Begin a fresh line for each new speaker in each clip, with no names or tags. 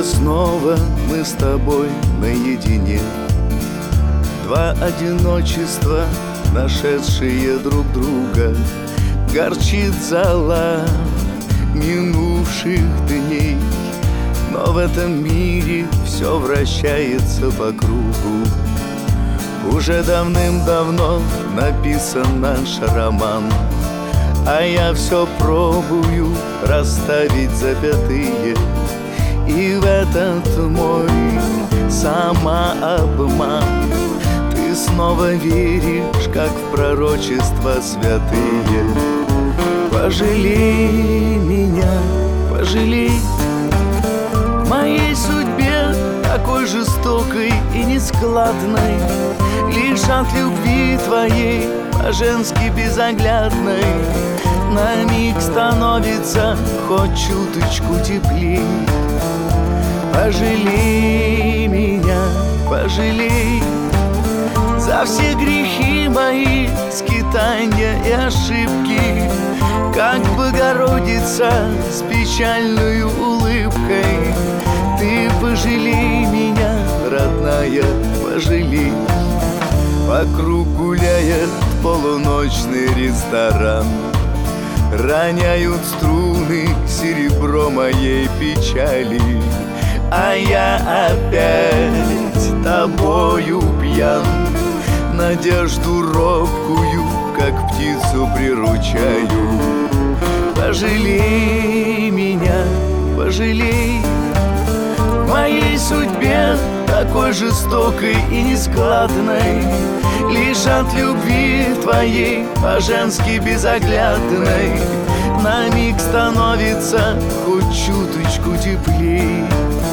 снова мы с тобой наедине. Два одиночества, нашедшие друг друга. Горчит зола минувших дней, но в этом мире все вращается по кругу. Уже давным-давно написан наш роман, а я все пробую расставить запятые. И в этот мой самообман ты снова веришь, как в пророчества святые. Пожалей меня, пожалей, в моей судьбе такой жестокой и нескладной. Лишь от любви твоей, по-женски безоглядной, на миг становится хоть чуточку теплей. Пожалей меня, пожалей за все грехи мои, скитания и ошибки. Как Богородица с печальной улыбкой, ты пожалей меня, родная, пожалей. Вокруг гуляет полуночный ресторан, роняют струны серебро моей печали. А я опять тобою пьян, надежду робкую, как птицу приручаю. Пожалей меня, пожалей, в моей судьбе такой жестокой и нескладной. Лишь от любви твоей, по-женски безоглядной, на миг становится хоть чуточку теплей.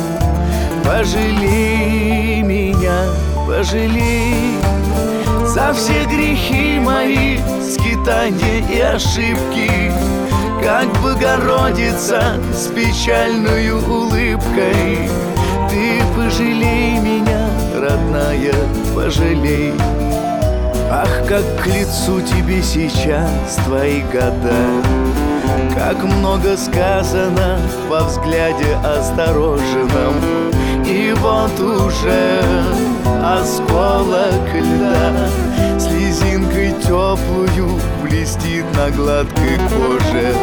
Пожалей меня, пожалей за все грехи мои, скитания и ошибки. Как Богородица с печальной улыбкой, ты пожалей меня, родная, пожалей. Ах, как к лицу тебе сейчас твои года, как много сказано во взгляде осторожном. И вот уже осколок льда слезинкой теплую блестит на гладкой коже.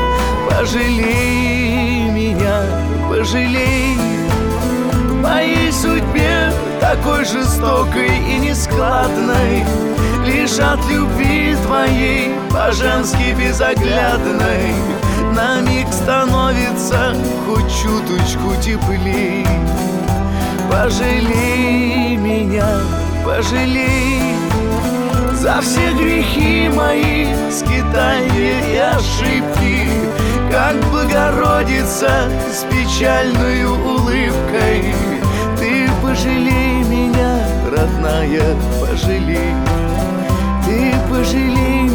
Пожалей меня, пожалей, в моей судьбе такой жестокой и нескладной. Лишь от любви твоей, по-женски безоглядной, на миг становится хоть чуточку теплей. Пожалей меня, пожалей за все грехи мои, скитания и ошибки. Как Богородица с печальной улыбкой, ты пожалей меня, родная, пожалей. Ты пожалей